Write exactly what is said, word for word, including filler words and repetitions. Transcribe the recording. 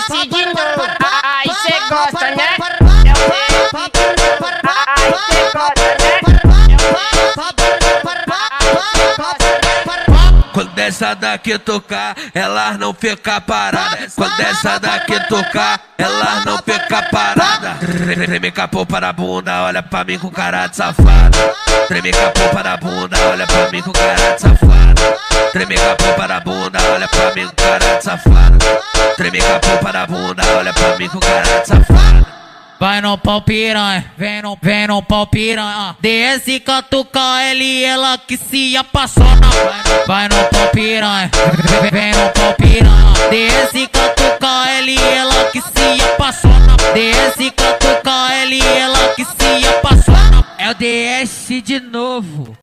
desce de novo. Aí cê gosta, né? Aí cê gosta, né? Quando essa daqui tocar, elas não fica parada. Quando essa daqui tocar, elas não fica parada. Treme capô para a bunda, olha pra mim com cara de safada. Treme capô para a bunda, olha pra mim com cara de safada. Treme capô para a bunda, olha pra mim com cara de safada. Treme capô para a bunda, olha pra mim com cara de safada. Vai no pau piranha, vem no, vem no pau piranha. Desce catuca L, ela que se apaixona. Vai no pau piranha, vem no pau piranha. Desce catuca L, ela que se apaixona. Desce catuca L, ela que se apaixona. É o D S de novo.